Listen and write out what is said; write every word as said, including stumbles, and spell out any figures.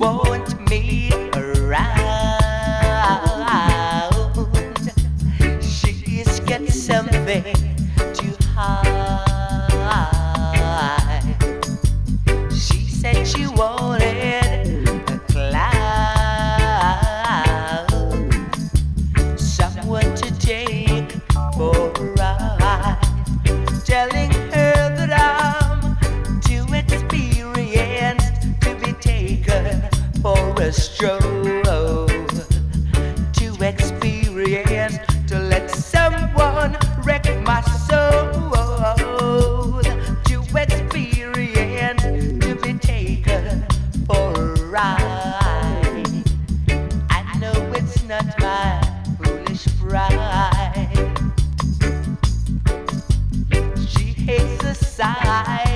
want me around. She's got something to hide. She said she wanted a cloud, someone to take for a ride, telling her that I'm too experienced to be taken for a stroll, too experienced to let someone wreck my soul, too experienced to be taken for a ride. I know it's not my foolish pride. She hates the sight